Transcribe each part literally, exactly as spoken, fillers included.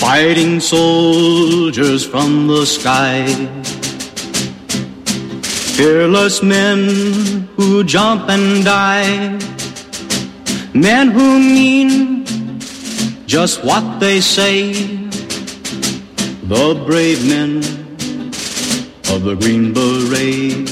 fighting soldiers from the sky, fearless men who jump and die, men who mean just what they say, the brave men of the Green Beret,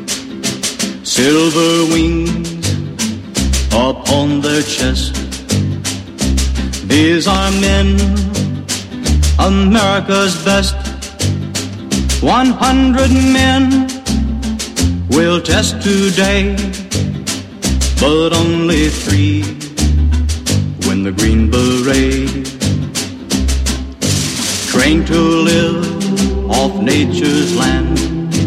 silver wings upon their chest. These are men, America's best. One hundred men will test today, but only three win the Green Beret. Trained to live off nature's land,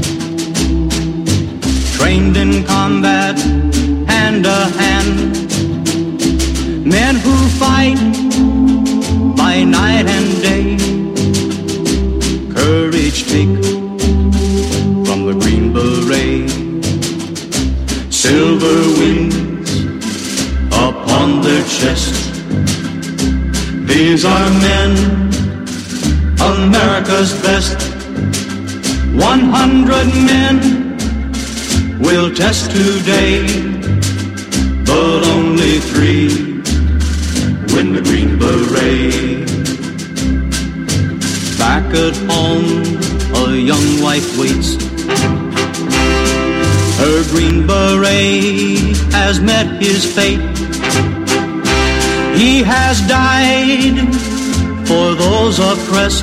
trained in combat hand to hand, men who fight by night and day, courage take from the Green Beret, silver wings upon their chest. These are men, America's best. One hundred men will test today, but only three win the Green Beret. Back at home, a young wife waits. Her Green Beret has met his fate. He has died for those oppressed,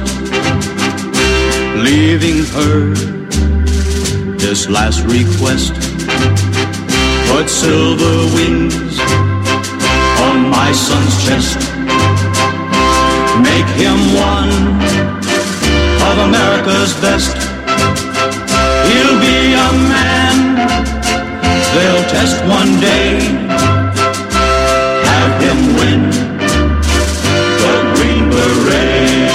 leaving her this last request. Put silver wings on my son's chest. Make him one of America's best. He'll be a man they'll test one day. Have him win the Green Beret.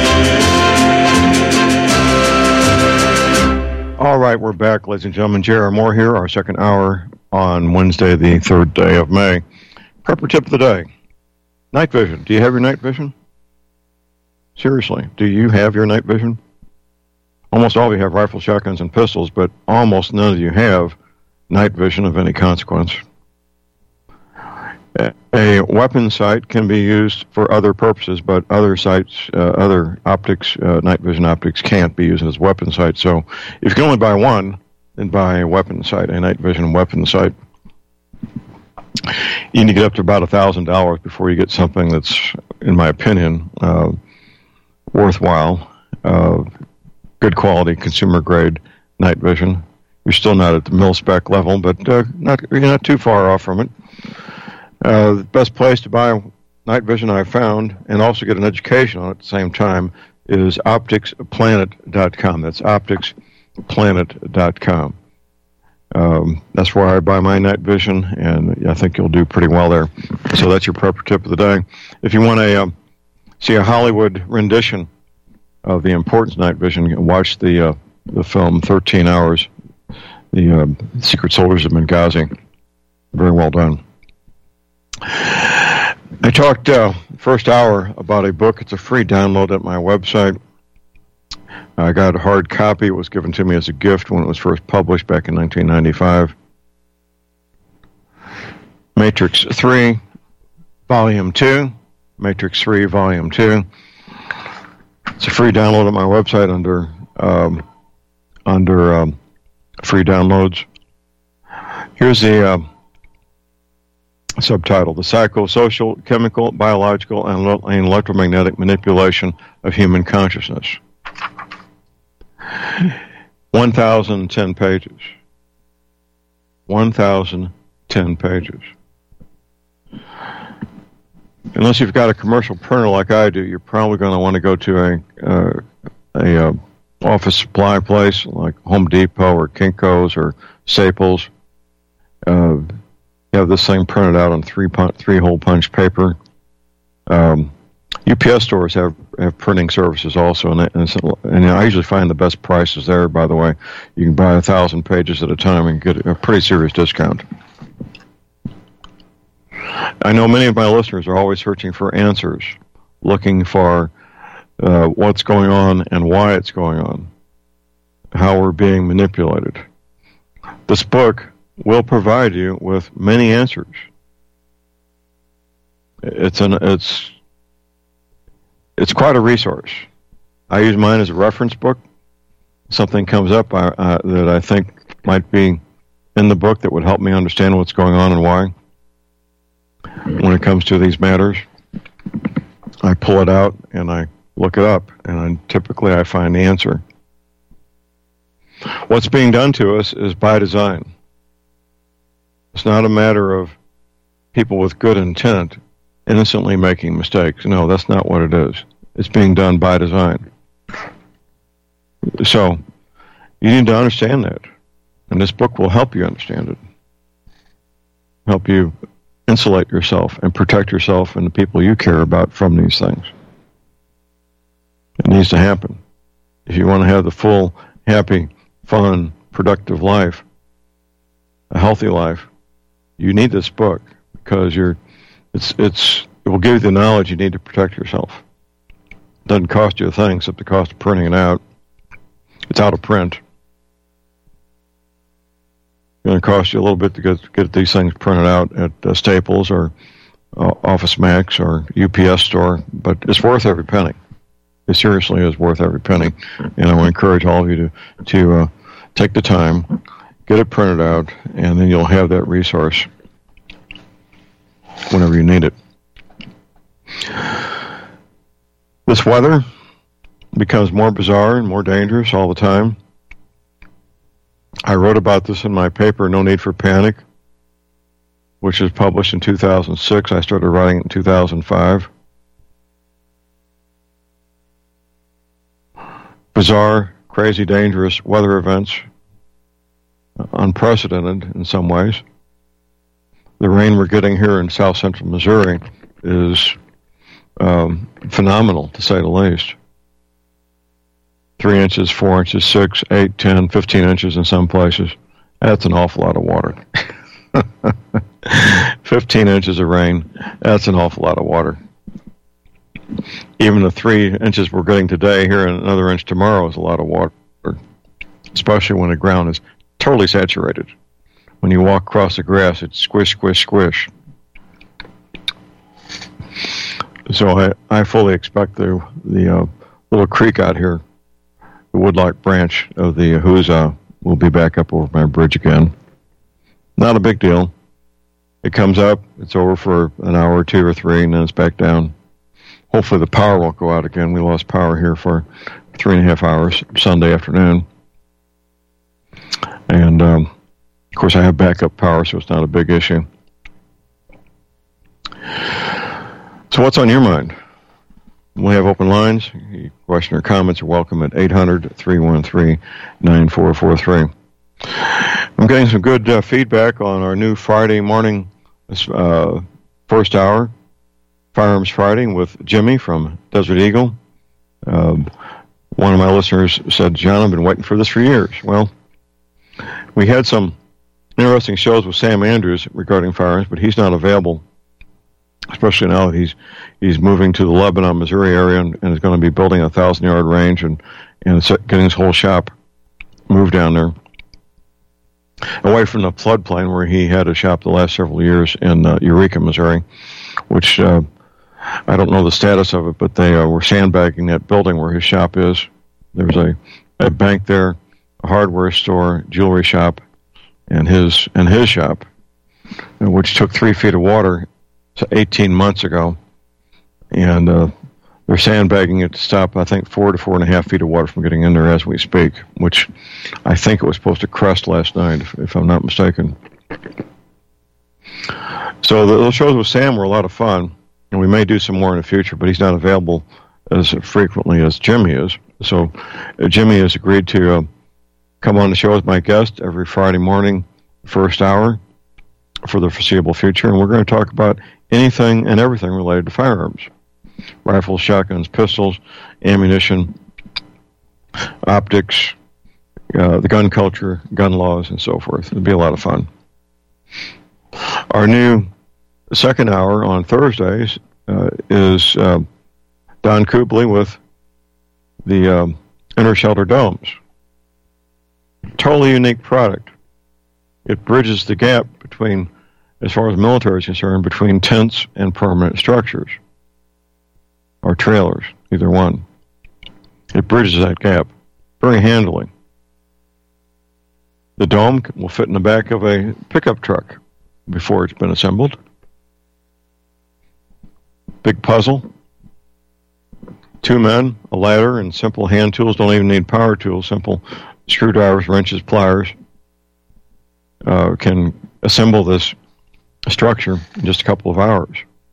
All right, we're back, ladies and gentlemen. J R. Moore here, our second hour on Wednesday, the third day of May. Prepper tip of the day. Night vision. Do you have your night vision? Seriously, do you have your night vision? Almost all of you have rifles, shotguns, and pistols, but almost none of you have night vision of any consequence. A weapon sight can be used for other purposes, but other sights, uh, other optics, uh, night vision optics can't be used as weapon sights. So if you can only buy one, then buy a weapon sight, a night vision weapon sight. You need to get up to about one thousand dollars before you get something that's, in my opinion, uh, worthwhile, uh, good quality, consumer grade night vision. You're still not at the mil-spec level, but uh, not, you're not too far off from it. Uh, the best place to buy night vision I've found, and also get an education on it at the same time, is optics planet dot com. That's optics planet dot com. Um, that's where I buy my night vision, and I think you'll do pretty well there. So that's your prepper tip of the day. If you want to uh, see a Hollywood rendition of the importance of night vision, watch the uh, the film thirteen hours, the uh, Secret Soldiers of Benghazi. Very well done. I talked uh, first hour about a book. It's a free download at my website. I got a hard copy. It was given to me as a gift when it was first published back in nineteen ninety-five. Matrix three, Volume two. Matrix three, Volume two. It's a free download at my website under um, under um, free downloads. Here's the uh, subtitle: The Psychosocial, Chemical, Biological, and Electromagnetic Manipulation of Human Consciousness. one thousand ten pages. one thousand ten pages. Unless you've got a commercial printer like I do, you're probably going to want to go to a uh, a uh, office supply place like Home Depot or Kinko's or Staples. Uh, you have this thing printed out on three pun- three hole punch paper. Um, U P S stores have, have printing services also, and, and, and I usually find the best prices there. By the way, you can buy a thousand pages at a time and get a pretty serious discount. I know many of my listeners are always searching for answers, looking for uh, what's going on and why it's going on, how we're being manipulated. This book will provide you with many answers. It's an it's it's quite a resource. I use mine as a reference book. Something comes up I, uh, that I think might be in the book that would help me understand what's going on and why. When it comes to these matters, I pull it out and I look it up, and I, typically I find the answer. What's being done to us is by design. It's not a matter of people with good intent innocently making mistakes. No, that's not what it is. It's being done by design. So, you need to understand that. And this book will help you understand it. Help you insulate yourself and protect yourself and the people you care about from these things. It needs to happen. If you want to have the full, happy, fun, productive life, a healthy life, you need this book because you're It's it's it will give you the knowledge you need to protect yourself. It doesn't cost you a thing except the cost of printing it out. It's out of print. It's going to cost you a little bit to get get these things printed out at uh, Staples or uh, Office Max or U P S store, but it's worth every penny. It seriously is worth every penny, and I would encourage all of you to to uh, take the time, get it printed out, and then you'll have that resource whenever you need it. This weather becomes more bizarre and more dangerous all the time. I wrote about this in my paper, No Need for Panic, which was published in two thousand six. I started writing it in two thousand five. Bizarre, crazy, dangerous weather events, unprecedented in some ways. The rain we're getting here in south central Missouri is um, phenomenal, to say the least. Three inches, four inches, six, eight, ten, fifteen inches in some places. That's an awful lot of water. Fifteen inches of rain, that's an awful lot of water. Even the three inches we're getting today, here and another inch tomorrow, is a lot of water, especially when the ground is totally saturated. When you walk across the grass, it's squish, squish, squish. So I, I fully expect the the uh, little creek out here, the Woodlock branch of the Hooza, will be back up over my bridge again. Not a big deal. It comes up, it's over for an hour or two or three, and then it's back down. Hopefully the power won't go out again. We lost power here for three and a half hours Sunday afternoon. And, um, of course, I have backup power, so it's not a big issue. So what's on your mind? We have open lines. Your question or comments are welcome at eight hundred, three one three, nine four four three. I'm getting some good uh, feedback on our new Friday morning uh, first hour, Firearms Friday, with Jimmy from Desert Eagle. Um, one of my listeners said, John, I've been waiting for this for years. Well, we had some interesting shows with Sam Andrews regarding firearms, but he's not available, especially now that he's he's moving to the Lebanon, Missouri area and, and is going to be building a thousand-yard range and, and getting his whole shop moved down there, away from the floodplain where he had a shop the last several years in uh, Eureka, Missouri, which uh, I don't know the status of it, but they uh, were sandbagging that building where his shop is. There's a, a bank there, a hardware store, jewelry shop, and his and his shop, which took three feet of water eighteen months ago, and uh, they're sandbagging it to stop, I think, four to four and a half feet of water from getting in there as we speak, which I think it was supposed to crest last night, if, if I'm not mistaken. So the, those shows with Sam were a lot of fun, and we may do some more in the future, but he's not available as frequently as Jimmy is. So uh, Jimmy has agreed to uh, come on the show as my guest every Friday morning, first hour, for the foreseeable future, and we're going to talk about anything and everything related to firearms. Rifles, shotguns, pistols, ammunition, optics, uh, the gun culture, gun laws, and so forth. It'll be a lot of fun. Our new second hour on Thursdays uh, is uh, Don Kubley with the um, inner shelter domes. Totally unique product. It bridges the gap between, as far as the military is concerned, between tents and permanent structures, or trailers, either one. It bridges that gap very handily. The dome will fit in the back of a pickup truck before it's been assembled. Big puzzle. Two men, a ladder, and simple hand tools. Don't even need power tools. Simple screwdrivers, wrenches, pliers uh, can assemble this structure in just a couple of hours.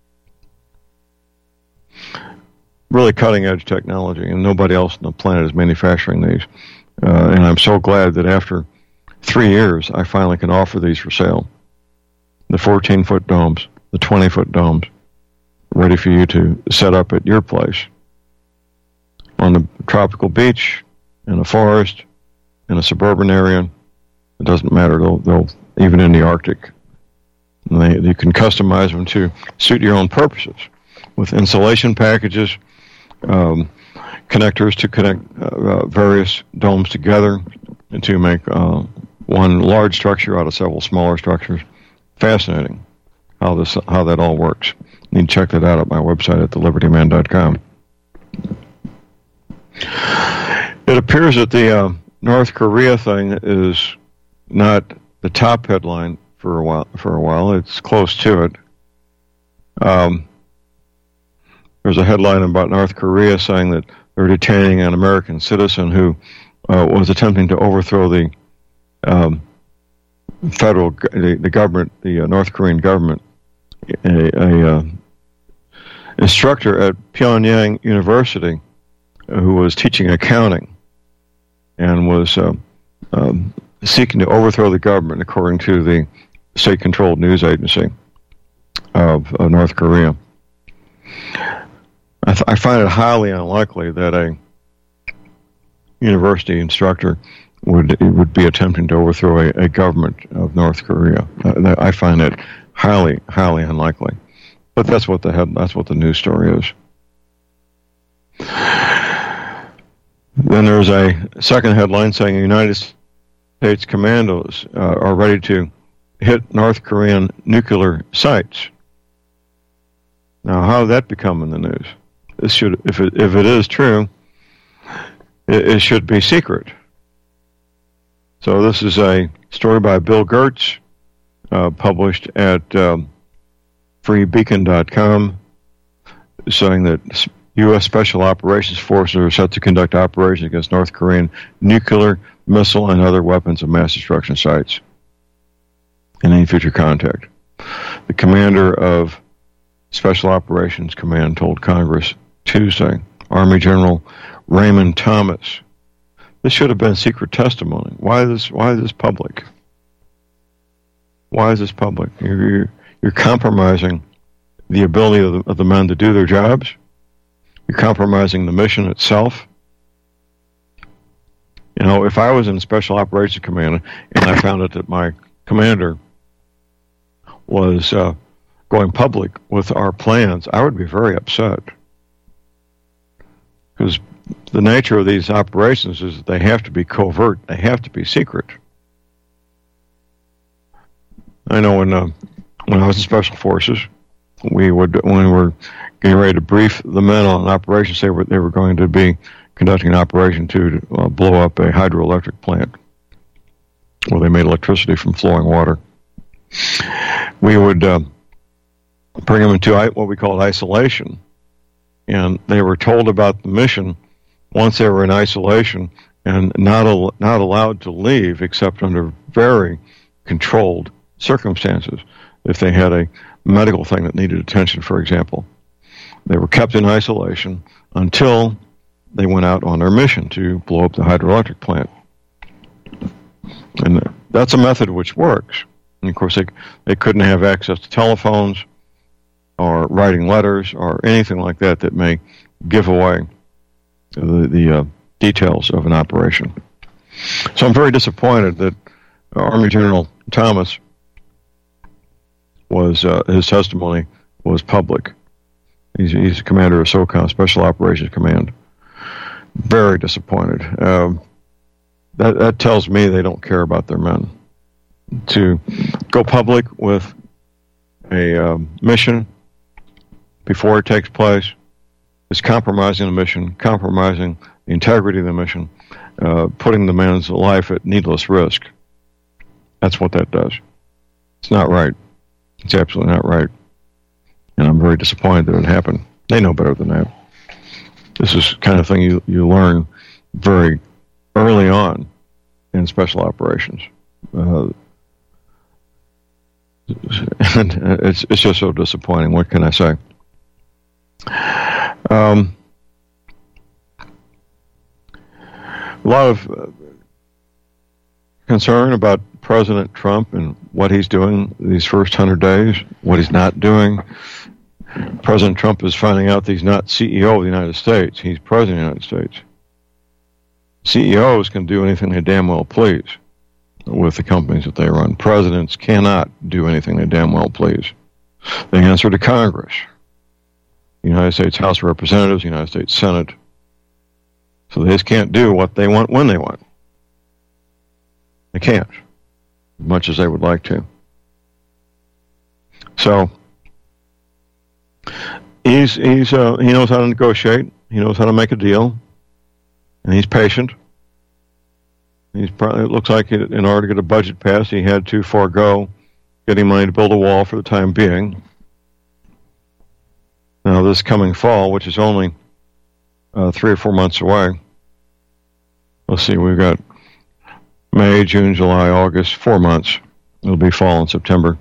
Really cutting-edge technology, and nobody else on the planet is manufacturing these. Uh, and I'm so glad that after three years, I finally can offer these for sale. The fourteen-foot domes, the twenty-foot domes, ready for you to set up at your place. On the tropical beach, in a forest, in a suburban area, it doesn't matter. They'll, they'll even in the Arctic. And they, you can customize them to suit your own purposes with insulation packages, um, connectors to connect uh, uh, various domes together and to make uh, one large structure out of several smaller structures. Fascinating how this how that all works. You need to check that out at my website at the liberty man dot com. It appears that the uh, North Korea thing is not the top headline for a while. For a while, it's close to it. Um, there's a headline about North Korea saying that they're detaining an American citizen who uh, was attempting to overthrow the um, federal, the, the government, the uh, North Korean government. A, a uh, instructor at Pyongyang University who was teaching accounting and was uh, um, seeking to overthrow the government, according to the state-controlled news agency of, of North Korea. I, th- I find it highly unlikely that a university instructor would would be attempting to overthrow a, a government of North Korea. Uh, I find it highly, highly unlikely. But that's what the head, that's what the news story is. Then there's a second headline saying the United States commandos uh, are ready to hit North Korean nuclear sites. Now, how did that become in the news? This should, if it, if it is true, it, it should be secret. So this is a story by Bill Gertz, uh, published at um, free beacon dot com, saying that U S Special Operations Forces are set to conduct operations against North Korean nuclear, missile, and other weapons of mass destruction sites in any future contact. The commander of Special Operations Command told Congress Tuesday, Army General Raymond Thomas. This should have been secret testimony. Why is this, why is this public? Why is this public? You're, you're, you're compromising the ability of the, of the men to do their jobs. You're compromising the mission itself. You know, if I was in Special Operations Command and I found out that my commander was uh, going public with our plans, I would be very upset. Because the nature of these operations is that they have to be covert. They have to be secret. I know when uh, when I was in Special Forces, we would, when we were getting ready to brief the men on operations, they were they were going to be conducting an operation to uh, blow up a hydroelectric plant where they made electricity from flowing water. We would uh, bring them into what we called isolation, and they were told about the mission once they were in isolation and not al- not allowed to leave except under very controlled circumstances. If they had a medical thing that needed attention, for example, they were kept in isolation until they went out on their mission to blow up the hydroelectric plant. And that's a method which works. And of course, they, they couldn't have access to telephones or writing letters or anything like that that may give away the, the uh, details of an operation. So I'm very disappointed that Army General Thomas was, uh, his testimony was public. He's, he's the commander of SOCOM, Special Operations Command. Very disappointed. Um, that, that tells me they don't care about their men. To go public with a um, mission before it takes place is compromising the mission, compromising the integrity of the mission, uh, putting the man's life at needless risk. That's what that does. It's not right. It's absolutely not right. And I'm very disappointed that it happened. They know better than that. This is the kind of thing you, you learn very early on in special operations. Uh, and it's it's just so disappointing. What can I say? Um, a lot of uh, concern about President Trump and what he's doing these first hundred days, what he's not doing. President Trump is finding out that he's not C E O of the United States. He's President of the United States. C E Os can do anything they damn well please with the companies that they run. Presidents cannot do anything they damn well please. They answer to Congress, the United States House of Representatives, the United States Senate. So they just can't do what they want when they want. They can't, as much as they would like to. So he's he's uh, he knows how to negotiate. He knows how to make a deal, and he's patient. He's probably, it looks like in order to get a budget passed, he had to forego getting money to build a wall for the time being. Now, this coming fall, which is only uh, three or four months away, let's see, we've got May, June, July, August, four months. It'll be fall in September.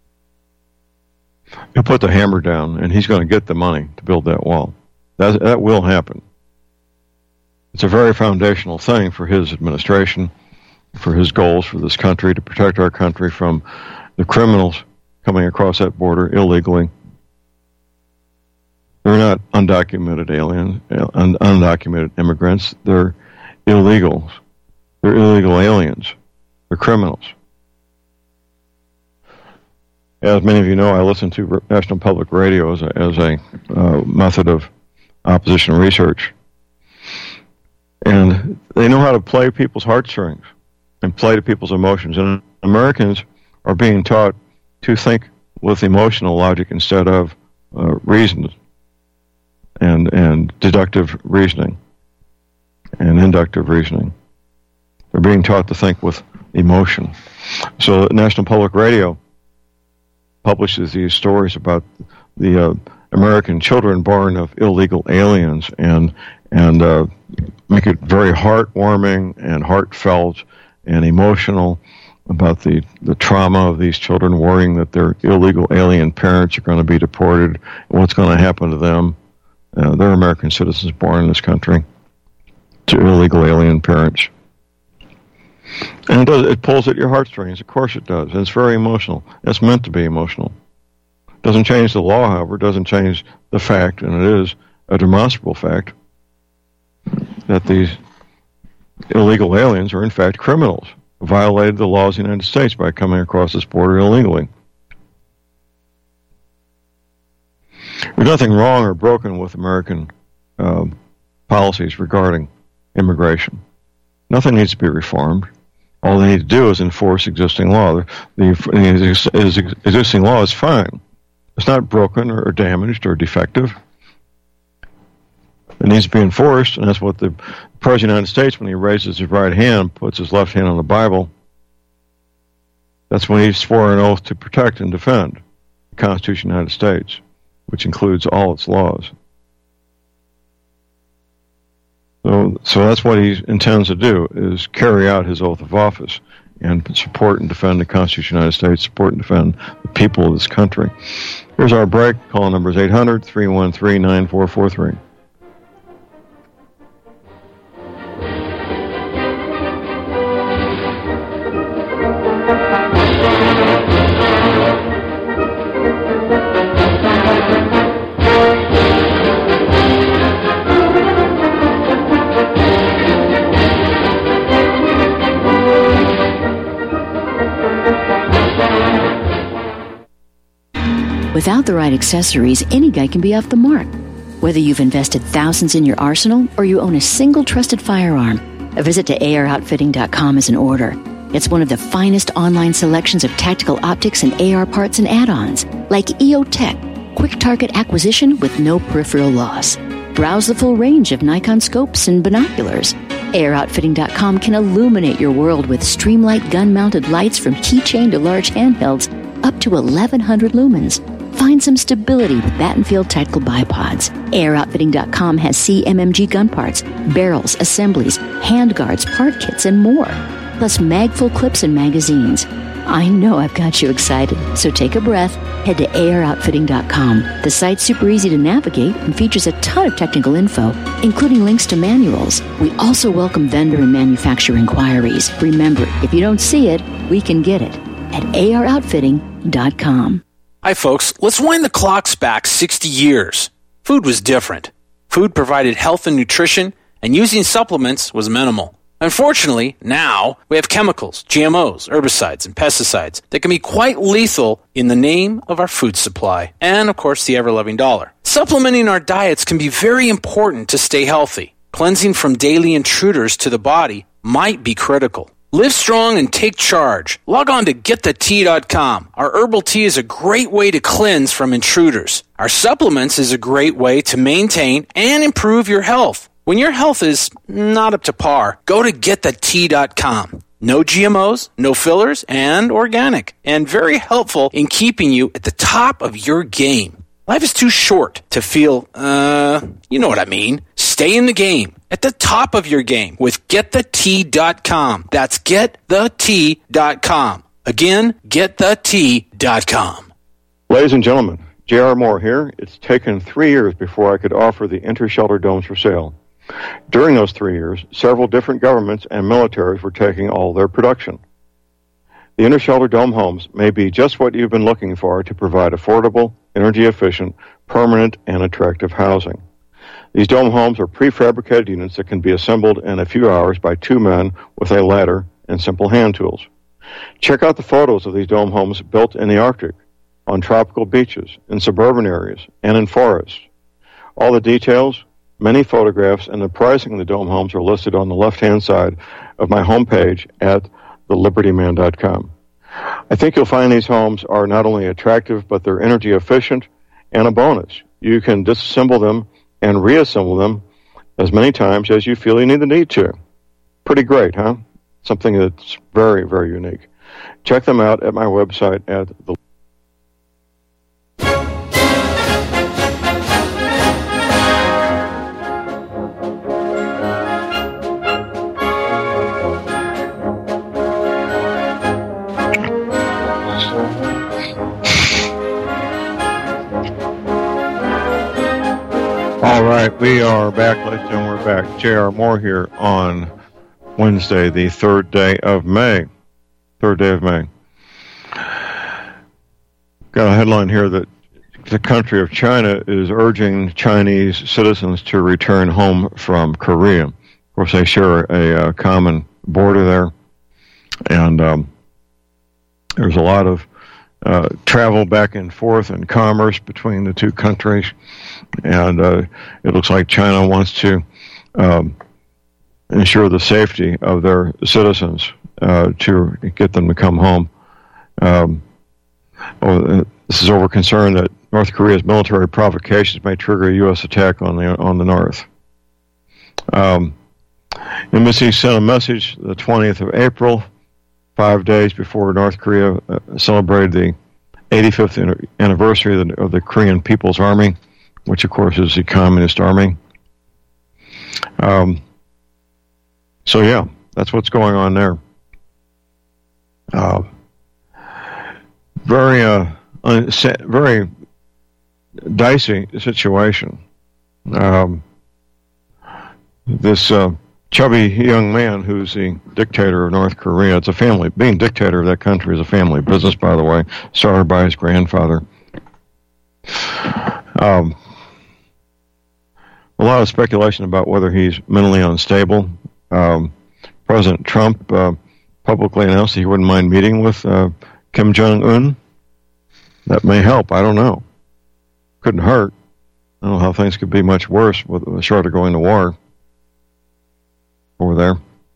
He'll put the hammer down, and he's going to get the money to build that wall. That, that will happen. It's a very foundational thing for his administration, for his goals for this country, to protect our country from the criminals coming across that border illegally. They're not undocumented aliens, un- undocumented immigrants. They're illegals. They're illegal aliens. They're criminals. As many of you know, I listen to National Public Radio as a, as a uh, method of opposition research. And they know how to play people's heartstrings and play to people's emotions. And Americans are being taught to think with emotional logic instead of uh, reason and, and deductive reasoning and inductive reasoning. They're being taught to think with emotion. So National Public Radio publishes these stories about the uh, American children born of illegal aliens and and uh, make it very heartwarming and heartfelt and emotional about the, the trauma of these children, worrying that their illegal alien parents are going to be deported and what's going to happen to them. Uh, they're American citizens born in this country to illegal alien parents. And it does, it pulls at your heartstrings. Of course it does. And it's very emotional. It's meant to be emotional. It doesn't change the law, however. It doesn't change the fact, and it is a demonstrable fact, that these illegal aliens are in fact criminals who violated the laws of the United States by coming across this border illegally. There's nothing wrong or broken with American uh, policies regarding immigration. Nothing needs to be reformed. All they need to do is enforce existing law. The, the, the existing law is fine. It's not broken or damaged or defective. It needs to be enforced, and that's what the President of the United States, when he raises his right hand, puts his left hand on the Bible, that's when he swore an oath to protect and defend the Constitution of the United States, which includes all its laws. So, so that's what he intends to do, is carry out his oath of office and support and defend the Constitution of the United States, support and defend the people of this country. Here's our break. Call number is eight hundred, three one three, nine four four three. Without the right accessories, any guy can be off the mark. Whether you've invested thousands in your arsenal or you own a single trusted firearm, a visit to A R outfitting dot com is in order. It's one of the finest online selections of tactical optics and A R parts and add-ons, like E O Tech, quick target acquisition with no peripheral loss. Browse the full range of Nikon scopes and binoculars. A R outfitting dot com can illuminate your world with Streamlight gun-mounted lights from keychain to large handhelds up to eleven hundred lumens. Find some stability with Battenfield Tactical Bipods. A R outfitting dot com has C M M G gun parts, barrels, assemblies, handguards, part kits, and more. Plus mag-full clips and magazines. I know I've got you excited, so take a breath. Head to A R outfitting dot com. The site's super easy to navigate and features a ton of technical info, including links to manuals. We also welcome vendor and manufacturer inquiries. Remember, if you don't see it, we can get it at A R outfitting dot com. Hi, folks. Let's wind the clocks back sixty years. Food was different. Food provided health and nutrition, and using supplements was minimal. Unfortunately, now we have chemicals, G M Os, herbicides, and pesticides that can be quite lethal in the name of our food supply and, of course, the ever-loving dollar. Supplementing our diets can be very important to stay healthy. Cleansing from daily intruders to the body might be critical. Live strong and take charge. Log on to get the tea dot com. Our herbal tea is a great way to cleanse from intruders. Our supplements is a great way to maintain and improve your health. When your health is not up to par, go to get the tea dot com. No G M Os, no fillers, and organic. And very helpful in keeping you at the top of your game. Life is too short to feel, uh, you know what I mean. Stay in the game, at the top of your game with get the tea dot com. That's get the tea dot com. Again, get the tea dot com. Ladies and gentlemen, J R. Moore here. It's taken three years before I could offer the Intershelter domes for sale. During those three years, several different governments and militaries were taking all their production. The Intershelter Dome homes may be just what you've been looking for to provide affordable, energy-efficient, permanent, and attractive housing. These dome homes are prefabricated units that can be assembled in a few hours by two men with a ladder and simple hand tools. Check out the photos of these dome homes built in the Arctic, on tropical beaches, in suburban areas, and in forests. All the details, many photographs, and the pricing of the dome homes are listed on the left-hand side of my homepage at the liberty man dot com. I think you'll find these homes are not only attractive, but they're energy efficient, and a bonus. You can disassemble them and reassemble them as many times as you feel you need the need to. Pretty great, huh? Something that's very, very unique. Check them out at my website at the All right, we are back, ladies and gentlemen, we're back. J R. Moore here on Wednesday, the third day of May. Third day of May. Got a headline here that the country of China is urging Chinese citizens to return home from Korea. Of course, they share a uh, common border there, and um, there's a lot of uh, travel back and forth and commerce between the two countries. And uh, it looks like China wants to um, ensure the safety of their citizens uh, to get them to come home. Um, oh, this is over concern that North Korea's military provocations may trigger a U S attack on the on the North. Um, Embassy sent a message the twentieth of April, five days before North Korea uh, celebrated the eighty-fifth anniversary of the, of the Korean People's Army, which, of course, is the Communist Army. Um, so, yeah, that's what's going on there. Uh, very, uh, un- very dicey situation. Um, this uh, chubby young man who's the dictator of North Korea, it's a family, being dictator of that country is a family business, by the way, started by his grandfather. Um, A lot of speculation about whether he's mentally unstable. Um, President Trump uh, publicly announced he wouldn't mind meeting with uh, Kim Jong-un. That may help. I don't know. Couldn't hurt. I don't know how things could be much worse with short of going to war over there.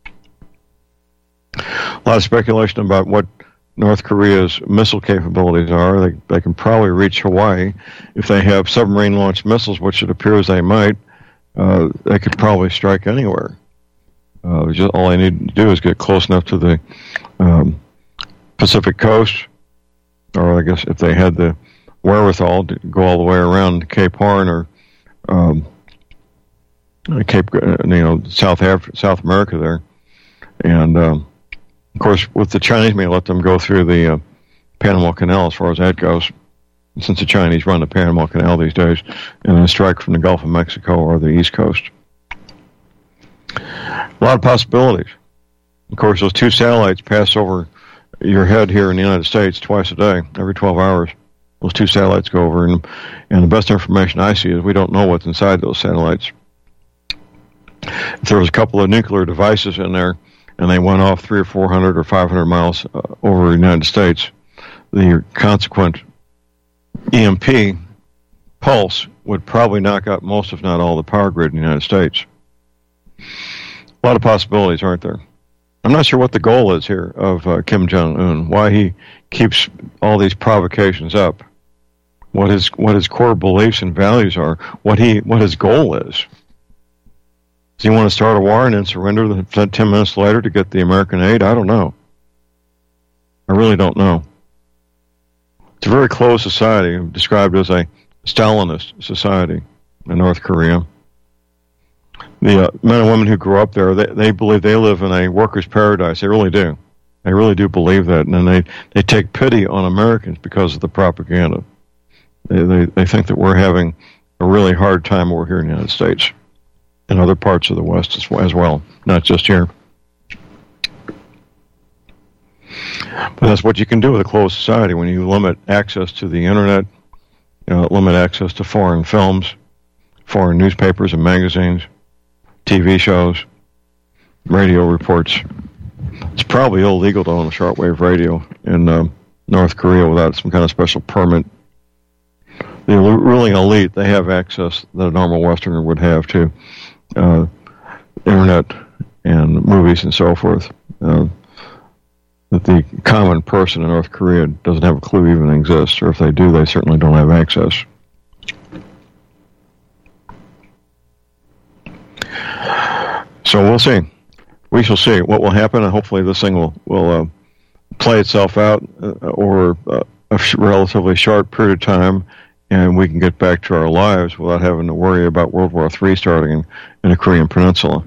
A lot of speculation about what North Korea's missile capabilities are. They, they can probably reach Hawaii. If they have submarine-launched missiles, which it appears they might, uh, they could probably strike anywhere. Uh, just, all they need to do is get close enough to the um, Pacific coast, or I guess if they had the wherewithal to go all the way around Cape Horn or um, Cape, you know, South Af- South America there, and um, of course, with the Chinese, may let them go through the uh, Panama Canal as far as that goes, since the Chinese run the Panama Canal these days, and then strike from the Gulf of Mexico or the East Coast. A lot of possibilities. Of course, those two satellites pass over your head here in the United States twice a day, every twelve hours. Those two satellites go over, and, and the best information I see is we don't know what's inside those satellites. If there was a couple of nuclear devices in there, and they went off three or four hundred or five hundred miles uh, over the United States, the consequent E M P pulse would probably knock out most, if not all, the power grid in the United States. A lot of possibilities, aren't there? I'm not sure what the goal is here of uh, Kim Jong-un, why he keeps all these provocations up, what his what his core beliefs and values are, what he what his goal is. Does he want to start a war and then surrender the, ten minutes later to get the American aid? I don't know. I really don't know. It's a very closed society, described as a Stalinist society in North Korea. The uh, men and women who grew up there, they, they believe they live in a workers' paradise. They really do. They really do believe that. And then they, they take pity on Americans because of the propaganda. They, they, they think that we're having a really hard time over here in the United States. In other parts of the West as well, not just here. But that's what you can do with a closed society when you limit access to the internet, you know, limit access to foreign films, foreign newspapers and magazines, T V shows, radio reports. It's probably illegal to own a shortwave radio in uh, North Korea without some kind of special permit. The ruling elite, they have access that a normal Westerner would have to Uh, internet and movies and so forth, uh, that the common person in North Korea doesn't have a clue even exists, or if they do, they certainly don't have access. So we'll see. We shall see what will happen, and hopefully this thing will, will uh, play itself out uh, over uh, a sh- relatively short period of time, and we can get back to our lives without having to worry about World War Three starting in, in the Korean Peninsula.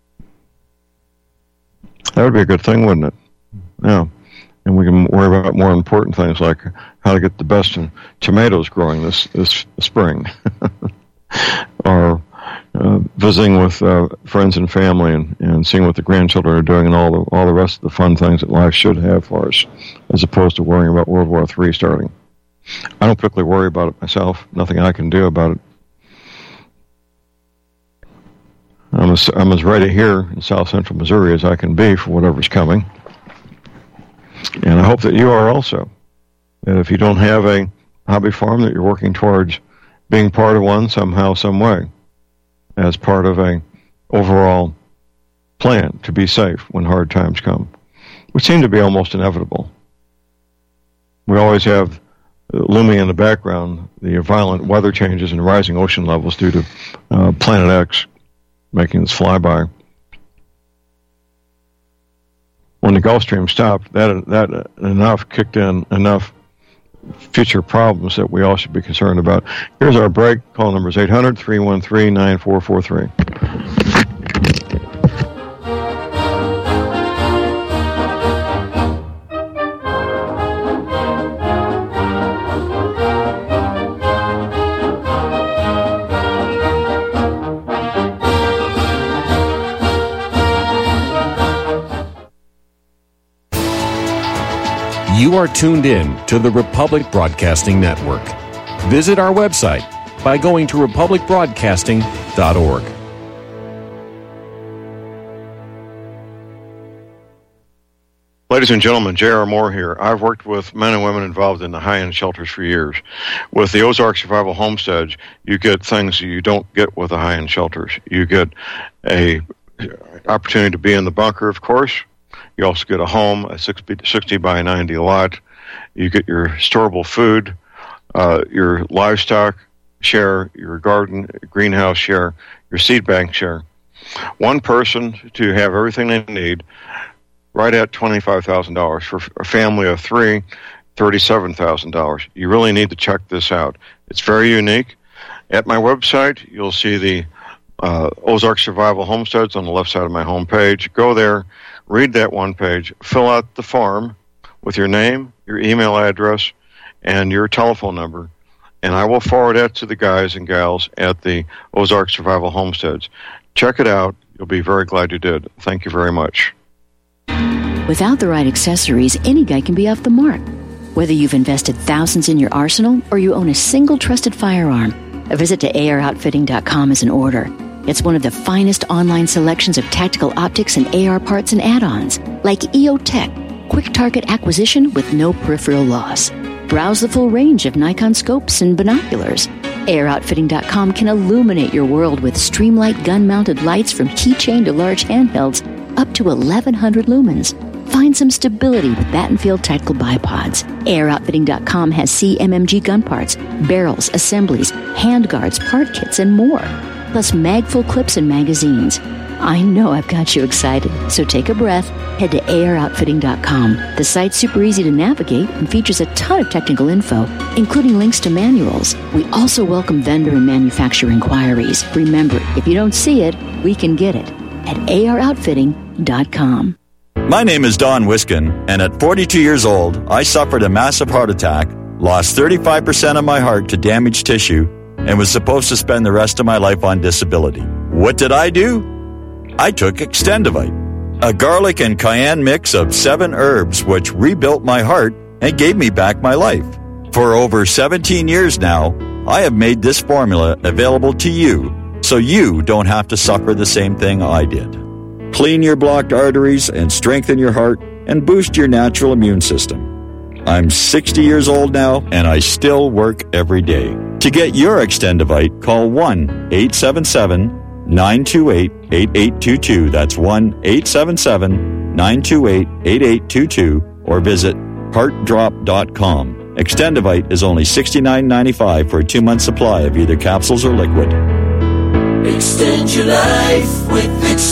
That would be a good thing, wouldn't it? Yeah. And we can worry about more important things like how to get the best in tomatoes growing this, this spring. Or uh, visiting with uh, friends and family and, and seeing what the grandchildren are doing and all the, all the rest of the fun things that life should have for us, as opposed to worrying about World War Three starting. I don't particularly worry about it myself. Nothing I can do about it. I'm as, I'm as ready here in South Central Missouri as I can be for whatever's coming. And I hope that you are also. That if you don't have a hobby farm, that you're working towards being part of one somehow, some way, as part of a overall plan to be safe when hard times come, which seem to be almost inevitable. We always have looming in the background the violent weather changes and rising ocean levels due to uh, Planet X making this flyby. When the Gulf Stream stopped, that that enough kicked in enough future problems that we all should be concerned about. Here's our break. Call number is eight hundred, three one three, nine four four three. You are tuned in to the Republic Broadcasting Network. Visit our website by going to republic broadcasting dot org. Ladies and gentlemen, J R. Moore here. I've worked with men and women involved in the high-end shelters for years. With the Ozark Survival Homestead, you get things you don't get with the high-end shelters. You get a opportunity to be in the bunker, of course. You also get a home, a sixty by ninety lot. You get your storable food, uh, your livestock share, your garden, greenhouse share, your seed bank share. One person to have everything they need, right at twenty-five thousand dollars. For a family of three, thirty-seven thousand dollars. You really need to check this out. It's very unique. At my website, you'll see the uh, Ozark Survival Homesteads on the left side of my homepage. Go there, read that one page, fill out the form with your name, your email address, and your telephone number, and I will forward that to the guys and gals at the Ozark Survival Homesteads. Check it out. You'll be very glad you did. Thank you very much. Without the right accessories, any guy can be off the mark. Whether you've invested thousands in your arsenal or you own a single trusted firearm, a visit to A R outfitting dot com is in order. It's one of the finest online selections of tactical optics and A R parts and add-ons, like E O Tech, quick target acquisition with no peripheral loss. Browse the full range of Nikon scopes and binoculars. A R outfitting dot com can illuminate your world with Streamlight gun-mounted lights from keychain to large handhelds up to eleven hundred lumens. Find some stability with Battenfield Tactical Bipods. A R outfitting dot com has C M M G gun parts, barrels, assemblies, handguards, part kits, and more. Plus mag-full clips and magazines. I know I've got you excited, so take a breath. Head to A R outfitting dot com. The site's super easy to navigate and features a ton of technical info, including links to manuals. We also welcome vendor and manufacturer inquiries. Remember, if you don't see it, we can get it at A R outfitting dot com. My name is Don Wiskin, and at forty-two years old, I suffered a massive heart attack, lost thirty-five percent of my heart to damaged tissue, and was supposed to spend the rest of my life on disability. What did I do? I took Extendivite, a garlic and cayenne mix of seven herbs which rebuilt my heart and gave me back my life. For over seventeen years now, I have made this formula available to you so you don't have to suffer the same thing I did. Clean your blocked arteries and strengthen your heart and boost your natural immune system. I'm sixty years old now, and I still work every day. To get your Extendivite, call one eight seven seven, nine two eight, eight eight two two. That's one eight seven seven, nine two eight, eight eight two two, or visit heart drop dot com. Extendivite is only sixty-nine ninety-five for a two-month supply of either capsules or liquid. Extend your life with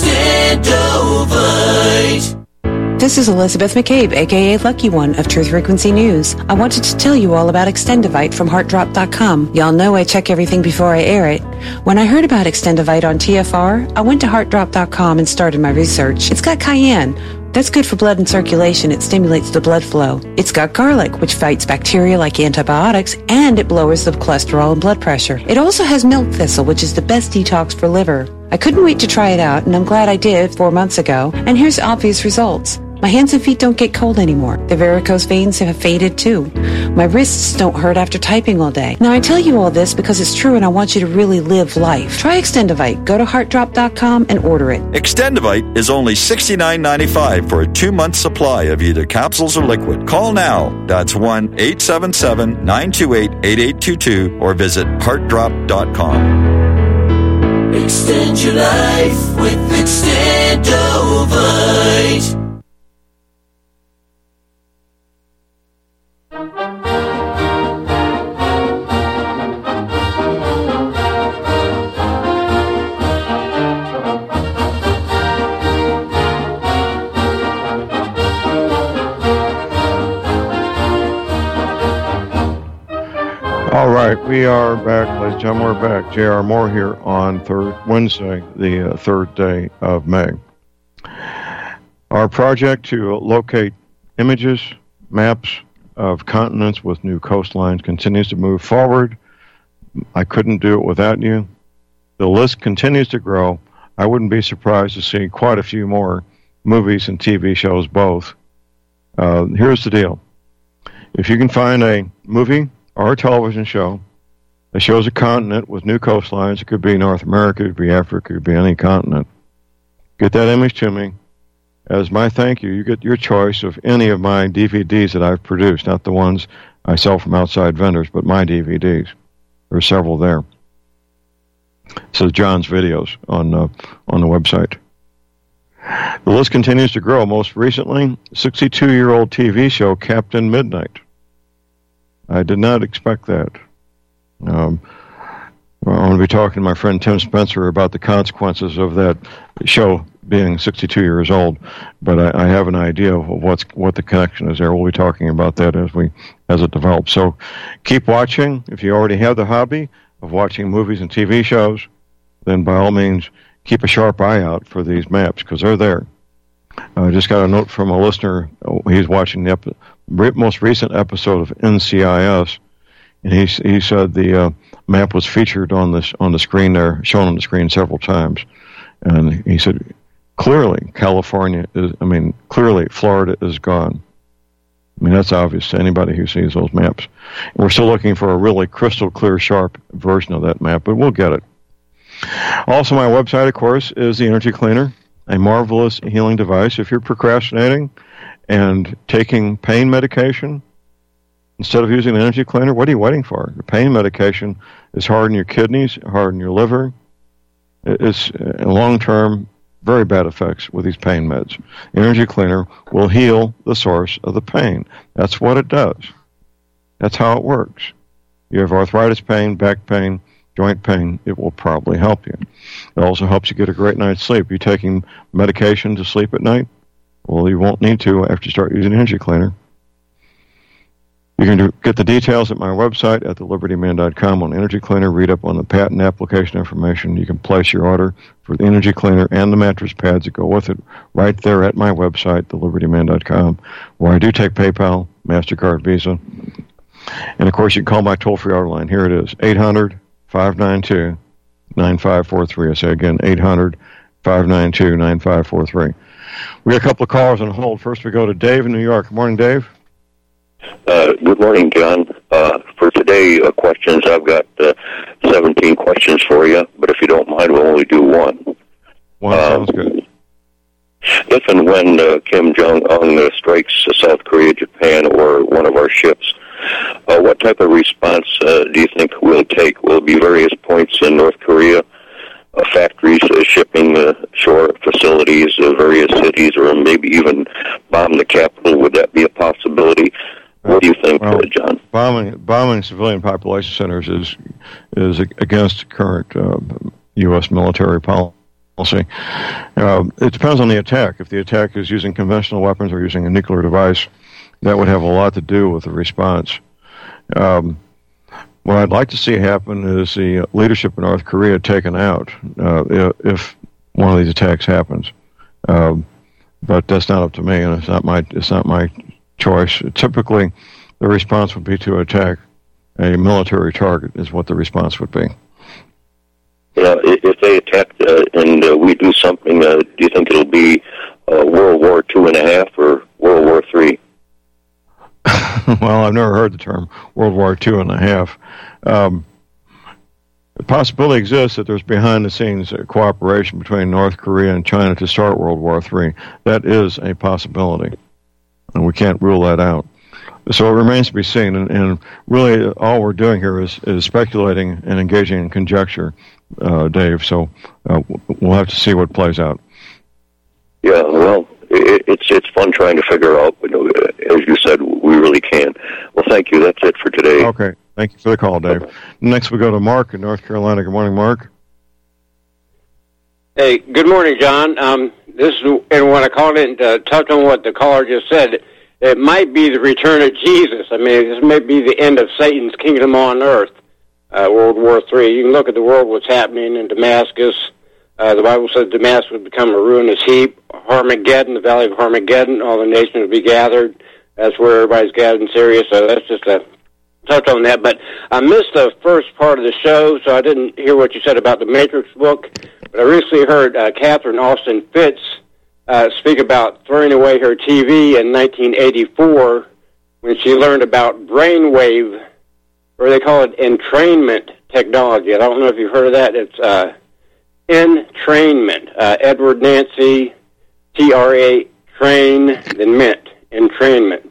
Extendovite. This is Elizabeth McCabe, a k a. Lucky One of Truth Frequency News. I wanted to tell you all about Extendivite from heart drop dot com. Y'all know I check everything before I air it. When I heard about Extendivite on T F R, I went to heart drop dot com and started my research. It's got cayenne. That's good for blood and circulation. It stimulates the blood flow. It's got garlic, which fights bacteria like antibiotics, and it lowers the cholesterol and blood pressure. It also has milk thistle, which is the best detox for liver. I couldn't wait to try it out, and I'm glad I did four months ago, and here's obvious results. My hands and feet don't get cold anymore. The varicose veins have faded too. My wrists don't hurt after typing all day. Now I tell you all this because it's true and I want you to really live life. Try Extendivite. Go to heart drop dot com and order it. Extendivite is only sixty-nine ninety-five for a two-month supply of either capsules or liquid. Call now. That's one eight seven seven, nine two eight, eight eight two two or visit heart drop dot com. Extend your life with Extendovite. All right, we are back, ladies and gentlemen. We're back. J R. Moore here on third Wednesday, the uh, third day of May. Our project to locate images, maps of continents with new coastlines continues to move forward. I couldn't do it without you. The list continues to grow. I wouldn't be surprised to see quite a few more movies and T V shows both. Uh, here's the deal. If you can find a movie or a television show that shows a continent with new coastlines, it could be North America, it could be Africa, it could be any continent, get that image to me. as my thank you, you get your choice of any of my D V Ds that I've produced, not the ones I sell from outside vendors, but my D V Ds. There are several there. So John's videos on uh, on the website. The list continues to grow. Most recently, sixty-two-year-old T V show Captain Midnight. I did not expect that. Um, well, I'm going to be talking to my friend Tim Spencer about the consequences of that show being sixty-two years old, but I, I have an idea of what's what the connection is there. We'll be talking about that as we as it develops. So keep watching. If you already have the hobby of watching movies and T V shows, then by all means keep a sharp eye out for these maps because they're there. I uh, just got a note from a listener. He's watching the ep- most recent episode of N C I S, and he he said the uh, map was featured on this on the screen there, shown on the screen several times, and he said clearly California is. I mean, clearly Florida is gone. I mean, that's obvious to anybody who sees those maps. And we're still looking for a really crystal clear, sharp version of that map, but we'll get it. Also, my website, of course, is the Energy Cleaner, a marvelous healing device. If you're procrastinating and taking pain medication instead of using the Energy Cleaner, what are you waiting for? The pain medication is hard on your kidneys, hard on your liver. It's long-term, very bad effects with these pain meds. The Energy Cleaner will heal the source of the pain. That's what it does. That's how it works. You have arthritis pain, back pain, joint pain, it will probably help you. It also helps you get a great night's sleep. You taking medication to sleep at night? Well, you won't need to after you start using Energy Cleaner. You can do, get the details at my website at the liberty man dot com on Energy Cleaner. Read up on the patent application information. You can place your order for the Energy Cleaner and the mattress pads that go with it right there at my website, the liberty man dot com, where I do take PayPal, MasterCard, Visa. And, of course, you can call my toll-free order line. Here it is, eight hundred, five nine two, nine five four three. I say again, eight hundred, five nine two, nine five four three. We got a couple of callers on hold. First we go to Dave in New York. Good morning, Dave. Uh, good morning, John. Uh, for today, uh, questions, I've got uh, seventeen questions for you, but if you don't mind, we'll only do one. One uh, sounds good. If and when uh, Kim Jong-un uh, strikes South Korea, Japan, or one of our ships, Uh, what type of response uh, do you think we'll take? Will it be various points in North Korea, uh, factories, uh, shipping uh, shore facilities, uh, various cities, or maybe even bomb the capital? Would that be a possibility? What do you think, well, uh, John? Bombing, bombing civilian population centers is is against current uh, U S military policy. Uh, it depends on the attack. If the attack is using conventional weapons or using a nuclear device, that would have a lot to do with the response. Um, what I'd like to see happen is the leadership in North Korea taken out uh, if one of these attacks happens. Um, but that's not up to me, and it's not my it's not my choice. Typically, the response would be to attack a military target. Is what the response would be. Yeah, if they attack uh, and uh, we do something, uh, do you think it'll be uh, World War Two and a half or World War Three? Well, I've never heard the term World War Two and a half. Um, the possibility exists that there's behind-the-scenes cooperation between North Korea and China to start World War Three. That is a possibility, and we can't rule that out. So it remains to be seen, and, and really all we're doing here is, is speculating and engaging in conjecture, uh, Dave, so uh, we'll have to see what plays out. Yeah, well, it, it's it's fun trying to figure out, but as you said, we really can. Well, thank you. That's it for today. Okay. Thank you for the call, Dave. Next we go to Mark in North Carolina. Good morning, Mark. Hey, good morning, John. Um, this is, and when I called in to touch on what the caller just said, it might be the return of Jesus. I mean, this may be the end of Satan's kingdom on earth, uh, World War Three. You can look at the world, what's happening in Damascus. Uh, the Bible says Damascus would become a ruinous heap. Armageddon, the valley of Armageddon, all the nations would be gathered. That's where everybody's gathered in Syria, so that's just a touch on that. But I missed the first part of the show, so I didn't hear what you said about the Matrix book. But I recently heard uh, Catherine Austin Fitts uh, speak about throwing away her T V in nineteen eighty-four when she learned about brainwave, or they call it entrainment technology. I don't know if you've heard of that. It's uh, entrainment. Uh, Edward Nancy, T R A train than ment, entrainment.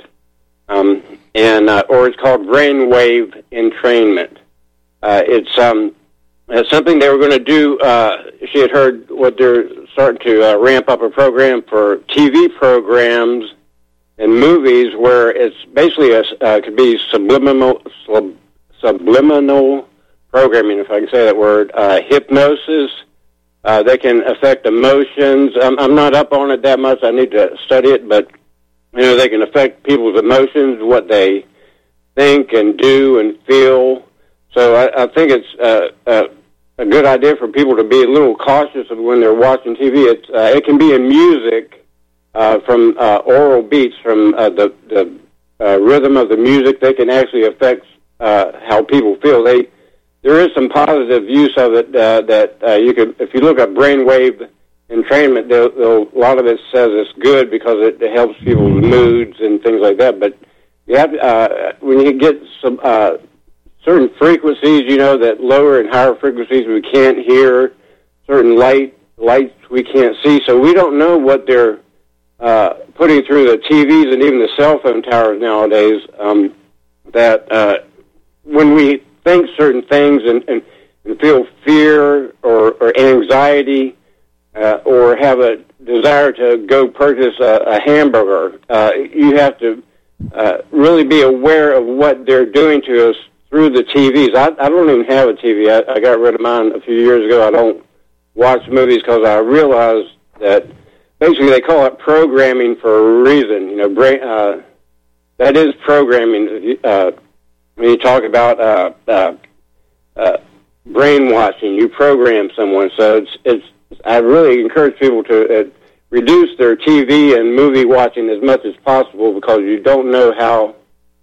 Um, and uh, or it's called brainwave entrainment. Uh, it's um, it's something they were going to do. Uh, she had heard what they're starting to uh, ramp up a program for T V programs and movies where it's basically a uh, could be subliminal sub, subliminal programming, if I can say that word. Uh, hypnosis. Uh, they can affect emotions. I'm, I'm not up on it that much. I need to study it, but you know they can affect people's emotions, what they think and do and feel. So I, I think it's uh, uh, a good idea for people to be a little cautious of when they're watching T V. It's, uh, it can be in music uh, from uh, oral beats, from uh, the, the uh, rhythm of the music. They can actually affect uh, how people feel. They There is some positive use of it uh, that uh, you could, if you look up brainwave entrainment, they'll, they'll, a lot of it says it's good because it, it helps people's moods and things like that. But you have to, uh, when you get some uh, certain frequencies, you know, that lower and higher frequencies we can't hear, certain light lights we can't see, so we don't know what they're uh, putting through the T Vs and even the cell phone towers nowadays. Um, that uh, when we think certain things and, and, and feel fear or, or anxiety uh, or have a desire to go purchase a, a hamburger, uh, you have to uh, really be aware of what they're doing to us through the T Vs. I, I don't even have a T V. I, I got rid of mine a few years ago. I don't watch movies because I realized that basically they call it programming for a reason. You know, brain, uh, that is programming. Uh, When you talk about uh, uh, uh, brainwashing, you program someone. So it's, it's. I really encourage people to uh, reduce their T V and movie watching as much as possible because you don't know how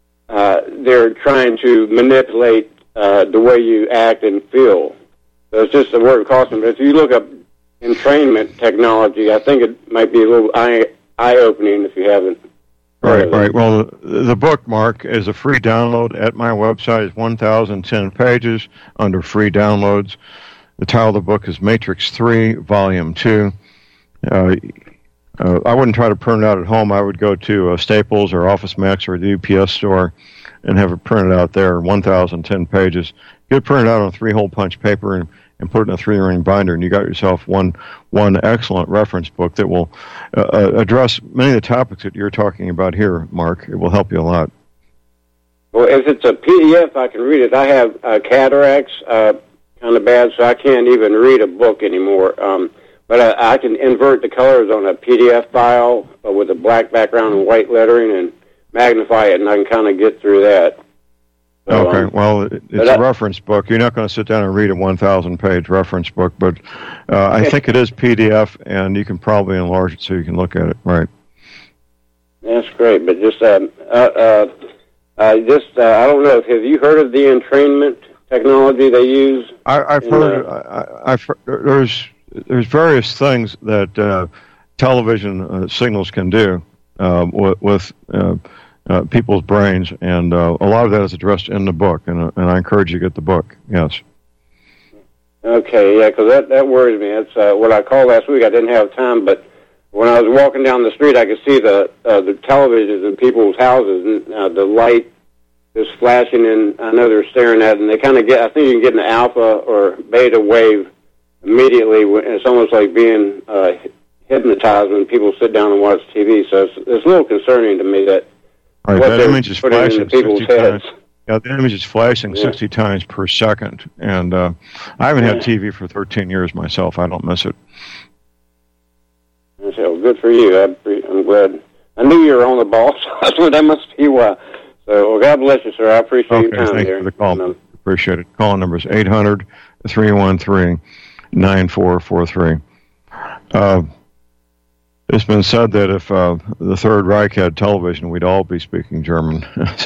uh, they're trying to manipulate uh, the way you act and feel. So it's just a word of caution. But if you look up entrainment technology, I think it might be a little eye eye opening if you haven't. Right, right. Well, the book, Mark, is a free download at my website. It's one thousand ten pages under free downloads. The title of the book is Matrix three, Volume two. Uh, uh, I wouldn't try to print it out at home. I would go to uh, Staples or Office Max or the U P S store and have it printed out there, one thousand ten pages. Get it printed out on three-hole punch paper and and put it in a three-ring binder, and you got yourself one one excellent reference book that will uh, address many of the topics that you're talking about here, Mark. It will help you a lot. Well, if it's a P D F, I can read it. I have uh, cataracts, uh, kind of bad, so I can't even read a book anymore. Um, but I, I can invert the colors on a P D F file uh, with a black background and white lettering and magnify it, and I can kind of get through that. So, okay, um, well, it, it's a I, reference book. You're not going to sit down and read a one thousand page reference book, but uh, I think it is P D F, and you can probably enlarge it so you can look at it. Right. That's great, but just, um, uh, uh, uh, just uh, I don't know, have you heard of the entrainment technology they use? I, I've in, heard, uh, I, I've, there's, there's various things that uh, television uh, signals can do uh, with, with uh, Uh, people's brains, and uh, a lot of that is addressed in the book, and, uh, and I encourage you to get the book, yes. Okay, yeah, because that, that worries me. That's uh, what I called last week. I didn't have time, but when I was walking down the street, I could see the uh, the televisions in people's houses, and uh, the light is flashing, and I know they're staring at it, and they kind of get, I think you can get an alpha or beta wave immediately. It's almost like being uh, hypnotized when people sit down and watch T V, so it's, it's a little concerning to me that Right, what that image is flashing people's sixty heads. times. Yeah, the image is flashing yeah. sixty times per second, and uh, I haven't yeah. had T V for thirteen years myself. I don't miss it. So good for you. I'm, I'm glad. I knew you were on the ball, so that must be why. So, well, God bless you, sir. I appreciate okay, your time thank here. you for the call. And, um, appreciate it. Call number is eight hundred, three one three, nine four four three. Uh, It's been said that if uh, the Third Reich had television, we'd all be speaking German.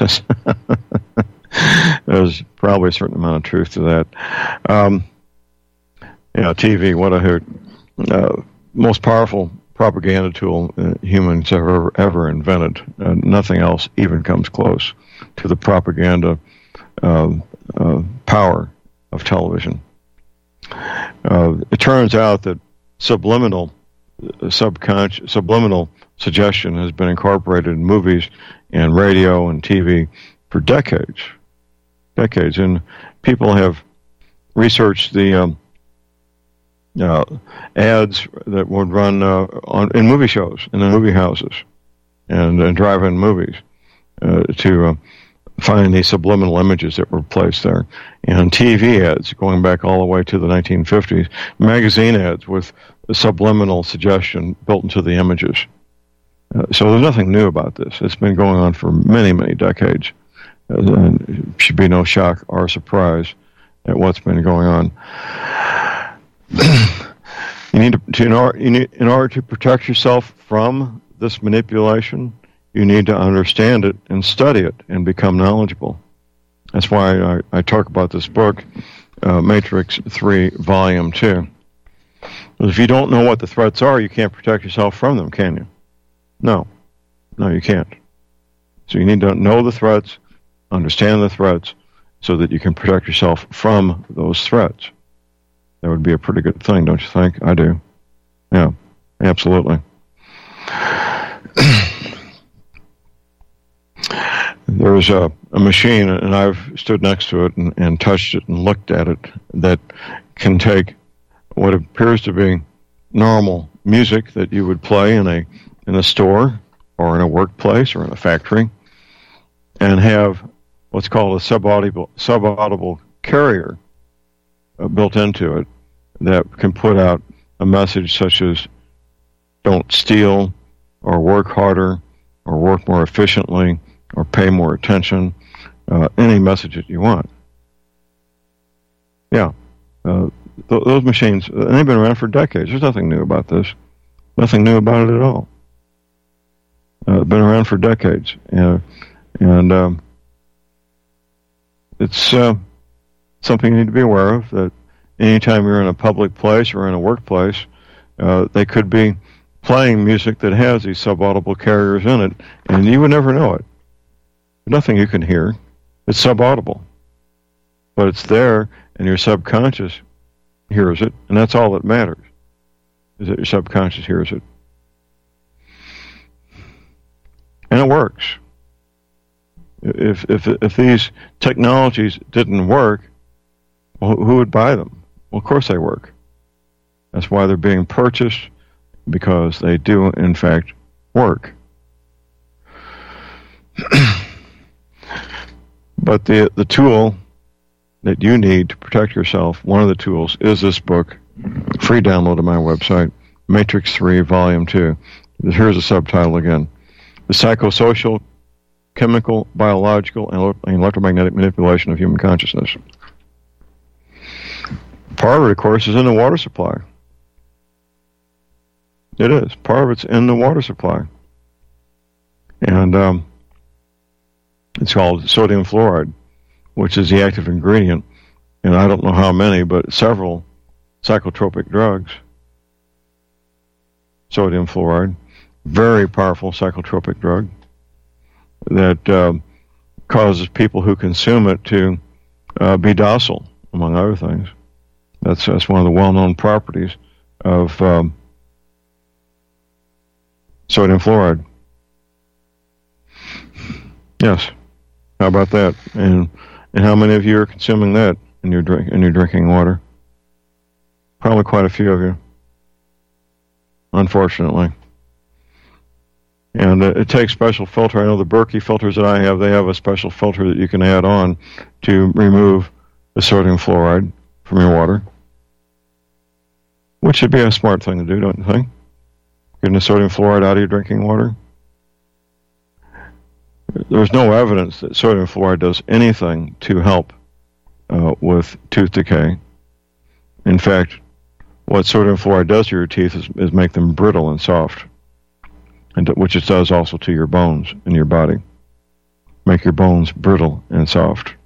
There's probably a certain amount of truth to that. Um, yeah, T V, what a hoot. Uh, most powerful propaganda tool uh, humans have ever, ever invented. Uh, nothing else even comes close to the propaganda uh, uh, power of television. Uh, it turns out that subliminal subconscious, subliminal suggestion has been incorporated in movies and radio and T V for decades. Decades. And people have researched the um, uh, ads that would run uh, on in movie shows, in the movie houses, and, and drive-in movies uh, to uh, find these subliminal images that were placed there. And T V ads going back all the way to the nineteen fifties. Magazine ads with subliminal suggestion built into the images. Uh, so there's nothing new about this. It's been going on for many, many decades. Uh, and it should be no shock or surprise at what's been going on. you need to, to in, order, you need, in order to protect yourself from this manipulation, you need to understand it and study it and become knowledgeable. That's why I, I talk about this book, uh, Matrix three, Volume two. Because if you don't know what the threats are, you can't protect yourself from them, can you? No. No, you can't. So you need to know the threats, understand the threats, so that you can protect yourself from those threats. That would be a pretty good thing, don't you think? I do. Yeah, absolutely. There's a, a machine, and I've stood next to it and, and touched it and looked at it, that can take what appears to be normal music that you would play in a in a store or in a workplace or in a factory, and have what's called a subaudible, subaudible carrier uh, built into it that can put out a message such as don't steal, or work harder, or work more efficiently, or pay more attention, uh, any message that you want. Yeah. Uh, th- those machines, and they've been around for decades. There's nothing new about this. Nothing new about it at all. Uh, been around for decades. Uh, and um, it's uh, something you need to be aware of, that anytime you're in a public place or in a workplace, uh, they could be playing music that has these subaudible carriers in it, and you would never know it. Nothing you can hear. It's subaudible. But it's there, and your subconscious hears it, and that's all that matters, is that your subconscious hears it. And it works. If if if these technologies didn't work, well, who would buy them? Well, of course they work. That's why they're being purchased, because they do, in fact, work. But the the tool that you need to protect yourself, one of the tools, is this book, free download on my website, Matrix three, Volume two. Here's the subtitle again. The Psychosocial, Chemical, Biological, and Electromagnetic Manipulation of Human Consciousness. Part of it, of course, is in the water supply. It is. Part of it's in the water supply. And um, it's called sodium fluoride, which is the active ingredient. And I don't know how many, but several psychotropic drugs. Sodium fluoride, very powerful psychotropic drug that uh, causes people who consume it to uh, be docile, among other things. That's, that's one of the well-known properties of um, sodium fluoride. Yes. How about that? And and how many of you are consuming that in your drink in your drinking water? Probably quite a few of you, unfortunately. And uh, it takes special filter. I know the Berkey filters that I have, they have a special filter that you can add on to remove the sodium fluoride from your water, which should be a smart thing to do, don't you think? Getting the sodium fluoride out of your drinking water. There's no evidence that sodium fluoride does anything to help uh, with tooth decay. In fact, what sodium fluoride does to your teeth is, is make them brittle and soft, and to, which it does also to your bones in your body. Make your bones brittle and soft.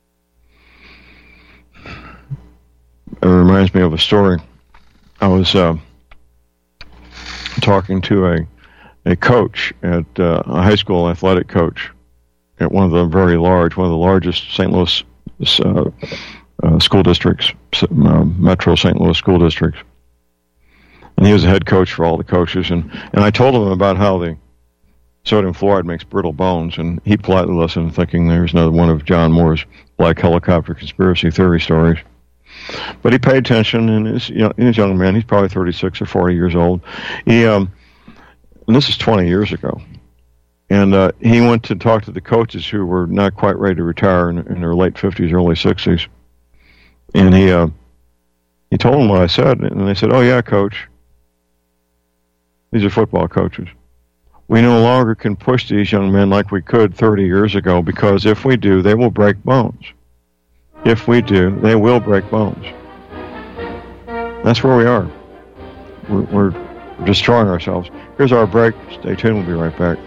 It reminds me of a story. I was uh, talking to a a coach at uh, a high school athletic coach at one of the very large, one of the largest Saint Louis uh, uh, school districts, uh, Metro Saint Louis school districts. And and he was the head coach for all the coaches. And, and I told him about how the sodium fluoride makes brittle bones, and he politely listened, thinking there's another one of John Moore's black helicopter conspiracy theory stories. But he paid attention, and he's, you know, he's a young man. He's probably thirty-six or forty years old. He, um, and this is twenty years ago. And uh, he went to talk to the coaches who were not quite ready to retire in, in their late fifties, early sixties. And he uh, he told them what I said, and they said, "Oh yeah, coach. These are football coaches. We no longer can push these young men like we could thirty years ago, because if we do, they will break bones. If we do, they will break bones." That's where we are. We're, we're destroying ourselves. Here's our break. Stay tuned. We'll be right back.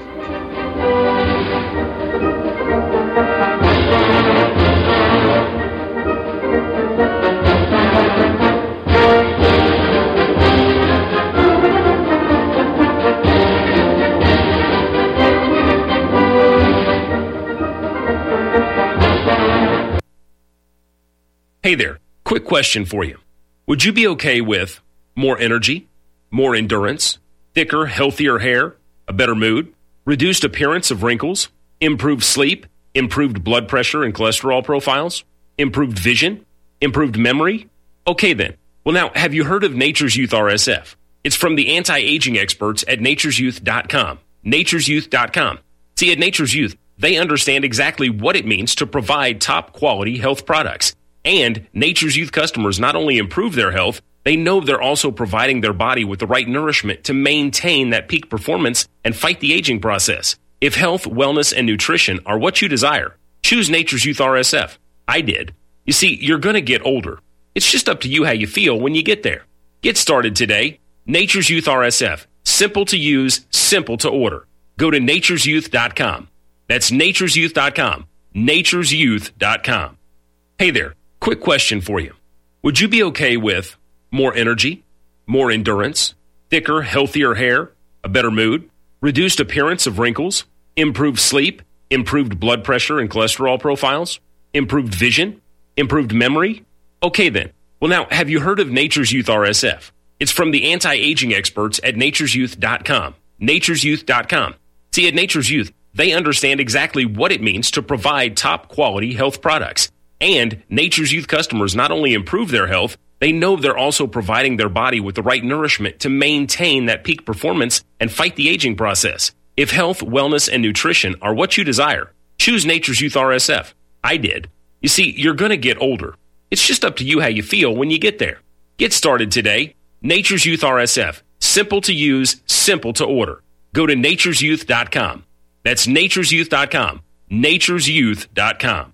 Hey there, quick question for you. Would you be okay with more energy, more endurance, thicker, healthier hair, a better mood, reduced appearance of wrinkles, improved sleep, improved blood pressure and cholesterol profiles, improved vision, improved memory? Okay then. Well now, have you heard of Nature's Youth R S F? It's from the anti-aging experts at natures youth dot com. natures youth dot com. See, at Nature's Youth, they understand exactly what it means to provide top-quality health products. And Nature's Youth customers not only improve their health, they know they're also providing their body with the right nourishment to maintain that peak performance and fight the aging process. If health, wellness, and nutrition are what you desire, choose Nature's Youth R S F. I did. You see, you're going to get older. It's just up to you how you feel when you get there. Get started today. Nature's Youth R S F. Simple to use, simple to order. Go to natures youth dot com. That's natures youth dot com. natures youth dot com. Hey there. Quick question for you. Would you be okay with more energy, more endurance, thicker, healthier hair, a better mood, reduced appearance of wrinkles, improved sleep, improved blood pressure and cholesterol profiles, improved vision, improved memory? Okay then. Well now, have you heard of Nature's Youth R S F? It's from the anti-aging experts at natures youth dot com. natures youth dot com. See, at Nature's Youth, they understand exactly what it means to provide top-quality health products. And Nature's Youth customers not only improve their health, they know they're also providing their body with the right nourishment to maintain that peak performance and fight the aging process. If health, wellness, and nutrition are what you desire, choose Nature's Youth R S F. I did. You see, you're going to get older. It's just up to you how you feel when you get there. Get started today. Nature's Youth R S F. Simple to use, simple to order. Go to natures youth dot com. That's natures youth dot com. natures youth dot com.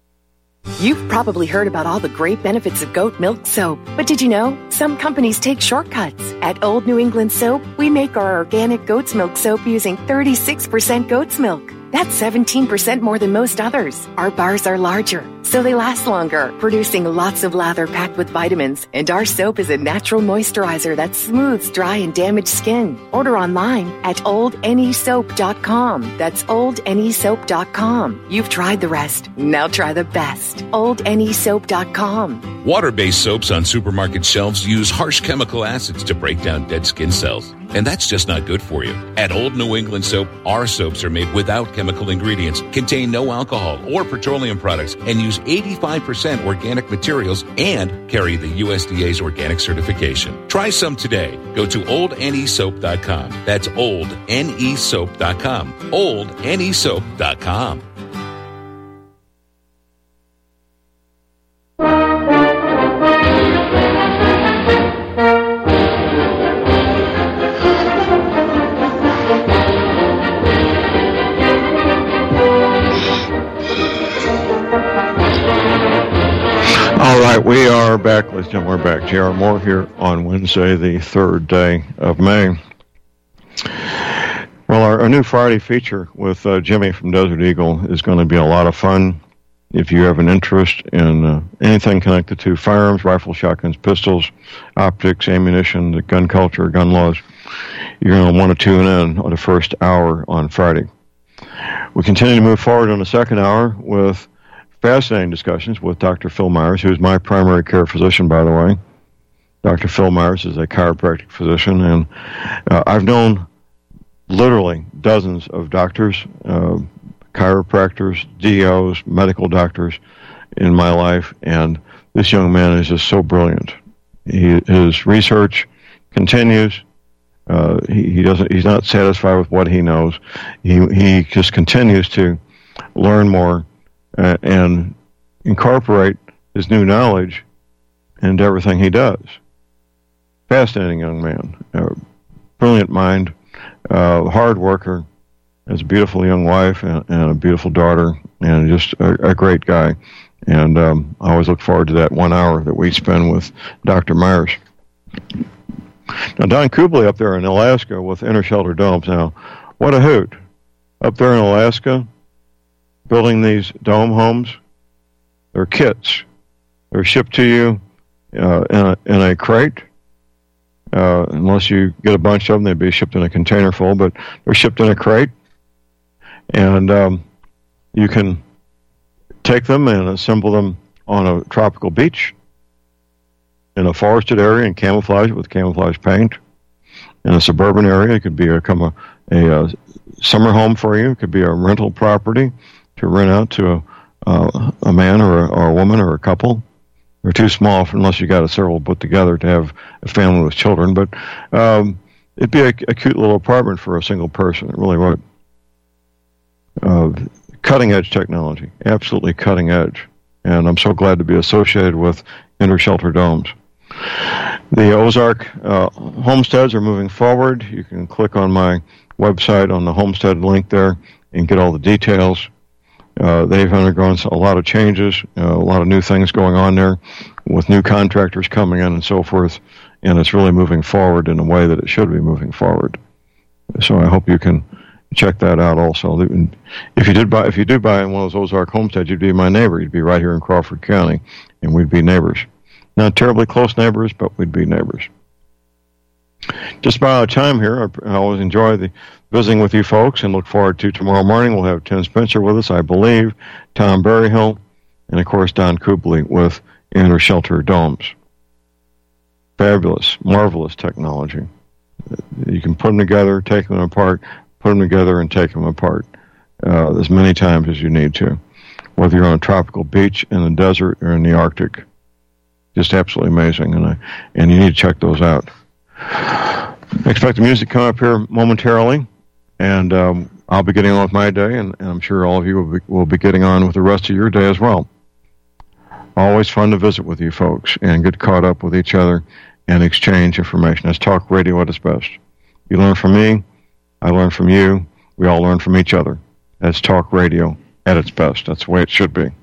You've probably heard about all the great benefits of goat milk soap, but did you know some companies take shortcuts? At Old New England Soap, we make our organic goat's milk soap using thirty-six percent goat's milk. That's seventeen percent more than most others. Our bars are larger, so they last longer, producing lots of lather packed with vitamins. And our soap is a natural moisturizer that smooths dry and damaged skin. Order online at old n e soap dot com. That's old n e soap dot com. You've tried the rest. Now try the best. old n e soap dot com. Water-based soaps on supermarket shelves use harsh chemical acids to break down dead skin cells. And that's just not good for you. At Old New England Soap, our soaps are made without chemical ingredients, contain no alcohol or petroleum products, and use eighty-five percent organic materials and carry the U S D A's organic certification. Try some today. Go to old n e soap dot com. That's old n e soap dot com. old n e soap dot com. All right, we are back. Ladies and gentlemen, we're back. J R. Moore here on Wednesday, the third day of May. Well, our, our new Friday feature with uh, Jimmy from Desert Eagle is going to be a lot of fun. If you have an interest in uh, anything connected to firearms, rifles, shotguns, pistols, optics, ammunition, the gun culture, gun laws, you're going to want to tune in on the first hour on Friday. We continue to move forward on the second hour with fascinating discussions with Doctor Phil Myers, who's my primary care physician, by the way. Doctor Phil Myers is a chiropractic physician, and uh, I've known literally dozens of doctors, uh, chiropractors, D Os, medical doctors in my life, and this young man is just so brilliant. He, his research continues. Uh, he, he doesn't. He's not satisfied with what he knows. He he just continues to learn more uh, and incorporate his new knowledge into everything he does. Fascinating young man, uh, brilliant mind, uh, hard worker, has a beautiful young wife and, and a beautiful daughter, and just a, a great guy. And um, I always look forward to that one hour that we spend with Doctor Myers. Now, Don Kubley up there in Alaska with Inner Shelter Domes. Now, what a hoot. Up there in Alaska, building these dome homes, they're kits. They're shipped to you uh, in, a, in a crate. Uh, unless you get a bunch of them, they'd be shipped in a container full, but they're shipped in a crate. And um, you can take them and assemble them on a tropical beach, in a forested area, and camouflage it with camouflage paint. In a suburban area, it could be a, come a, a, a summer home for you. It could be a rental property to rent out to a, uh, a man or a, or a woman or a couple. They're too small for, unless you got a several put together to have a family with children. But um, it'd be a, a cute little apartment for a single person. It really would. Uh, cutting edge technology, absolutely cutting edge. And I'm so glad to be associated with Inner Shelter Domes. The Ozark uh, homesteads are moving forward. You can click on my website on the homestead link there and get all the details. Uh, they've undergone a lot of changes, uh, a lot of new things going on there with new contractors coming in and so forth, and it's really moving forward in a way that it should be moving forward. So I hope you can check that out also. If you did buy, if you do buy in one of those Ozark homesteads, you'd be my neighbor. You'd be right here in Crawford County, and we'd be neighbors. Not terribly close neighbors, but we'd be neighbors. Just about out of time here. I always enjoy the visiting with you folks and look forward to tomorrow morning. We'll have Tim Spencer with us, I believe, Tom Berryhill, and, of course, Don Kubley with Inner Shelter Domes. Fabulous, marvelous technology. You can put them together, take them apart, put them together, and take them apart uh, as many times as you need to, whether you're on a tropical beach, in the desert, or in the Arctic. Just absolutely amazing, and I, and you need to check those out. I expect the music to come up here momentarily, and um, I'll be getting on with my day, and, and I'm sure all of you will be, will be getting on with the rest of your day as well. Always fun to visit with you folks and get caught up with each other and exchange information. That's talk radio at its best. You learn from me, I learn from you, we all learn from each other. That's talk radio at its best. That's the way it should be.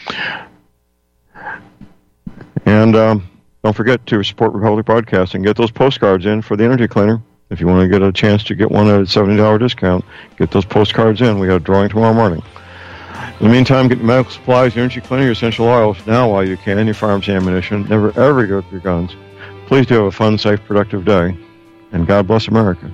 And um, don't forget to support Republic Broadcasting. Get those postcards in for the energy cleaner. If you want to get a chance to get one at a seventy dollars discount, get those postcards in. We got a drawing tomorrow morning. In the meantime, get your medical supplies, your energy cleaner, your essential oils now while you can, your firearms ammunition. Never, ever give up your guns. Please do have a fun, safe, productive day. And God bless America.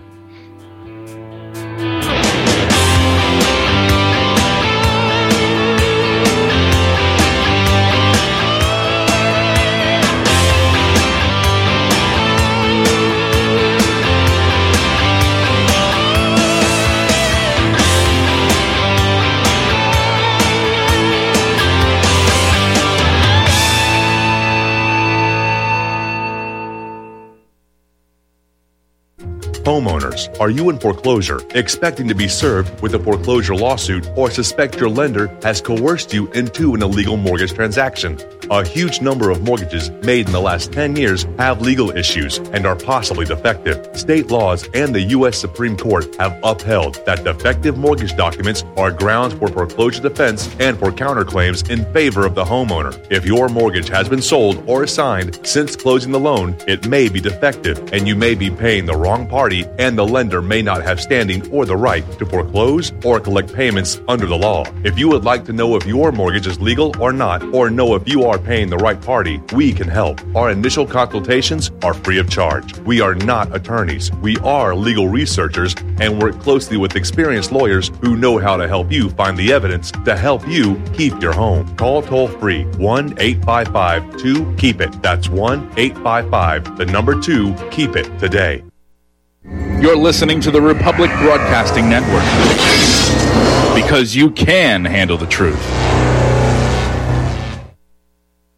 Homeowners, are you in foreclosure, expecting to be served with a foreclosure lawsuit, or suspect your lender has coerced you into an illegal mortgage transaction? A huge number of mortgages made in the last ten years have legal issues and are possibly defective. State laws and the U S Supreme Court have upheld that defective mortgage documents are grounds for foreclosure defense and for counterclaims in favor of the homeowner. If your mortgage has been sold or assigned since closing the loan, it may be defective and you may be paying the wrong party, and the lender may not have standing or the right to foreclose or collect payments under the law. If you would like to know if your mortgage is legal or not, or know if you are are paying the right party, we can help. Our initial consultations are free of charge. We are not attorneys. We are legal researchers and work closely with experienced lawyers who know how to help you find the evidence to help you keep your home. Call toll free one eight five five two keep it. That's one eight five five, the number two, keep it today. You're listening to the Republic Broadcasting Network because you can handle the truth.